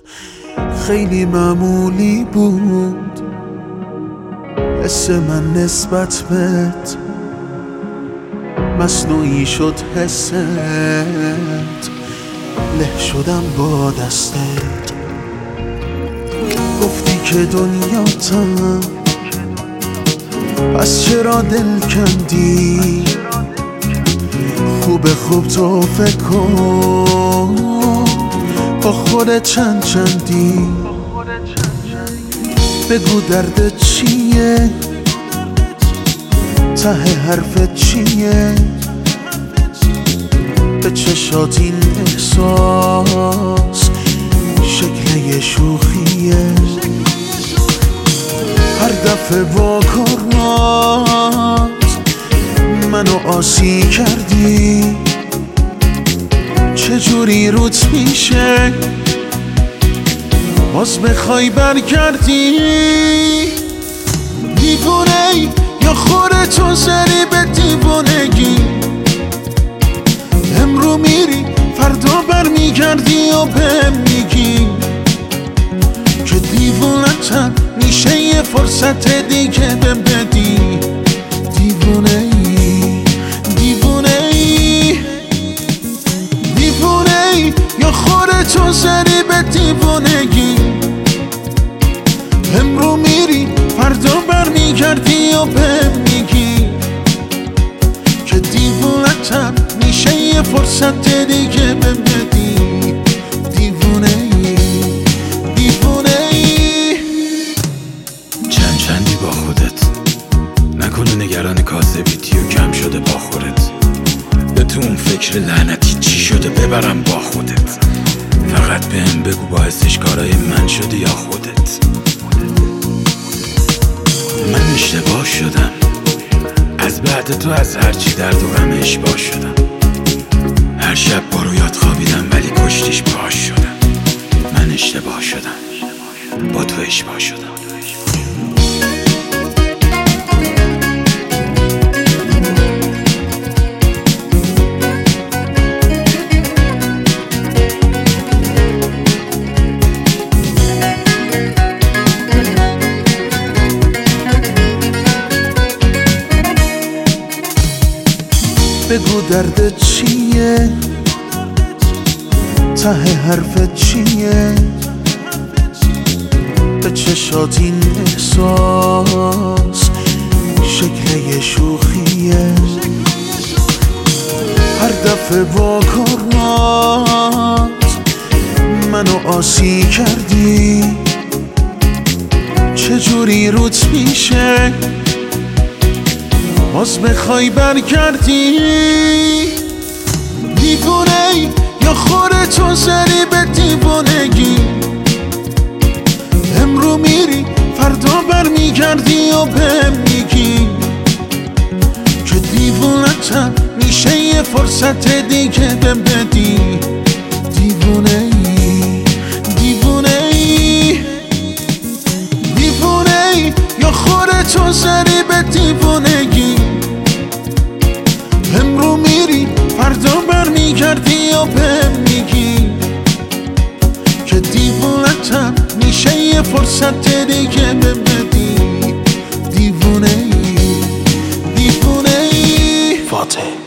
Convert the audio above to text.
خیلی معمولی بود حس من نسبت بهت، مصنوعی شد حست، له شدم با دستت. گفتی که دنیاتم، پس چرا دل کندی؟ خوب تو فکر کن با خودت چندی. بگو دردت چیه، ته حرفت چیه؟ به چشات این احساس شکل یه شوخیه. هر دفعه با کارات منو آسی کردی، چجوری روت میشه باز بخوای برگردی؟ دیوونه یا خودتو زدی به دیوونگی؟ امرو میری فردا برمیگردی و بهم میگی که دیوونتم، میشه یه فرصت دیگه بهم بدی. دیوونه ای یا خودتو زدی به دیوونگی؟ امرو میری فردا برمیگردی و بهم میگی که دیوونتم، میشه یه فرصت دیگه بهم بدی. دیوونه ای چندی با خودت، نکنه نگران کاسه بیتی و کم شده با خودت. به تو اون فکر لعنتی چی شده ببرم با خودت. فقط بهم بگو باعثش کارای من شدی یا خودت. من اشتباه شدم، از بعد تو از هرچی درد و غم اشباه شدم. هر شب با رویات خوابیدم ولی کشتیش پاش شدم. من اشتباه شدم، با تو اشباه شدم. بگو دردت چیه، ته حرفت چیه؟ به چشات این احساس شکل یه شوخیه. هر دفعه با کارات منو آسی کردی، چجوری روت میشه باز بخوای برگردی؟ دیوونه یا خودتو زدی به دیوونگی؟ امرو میری فردا برمیگردی و بهم میگی که دیوونتم، میشه یه فرصت دیگه بهم بدی. دیوونه ای یا خودتو زدی به دیوونگی؟ امرو میری فردا برمیگردی و بهم میگی که دیوونتم، میشه یه فرصت دیگه بهم بدی. دیوونه ای فاتح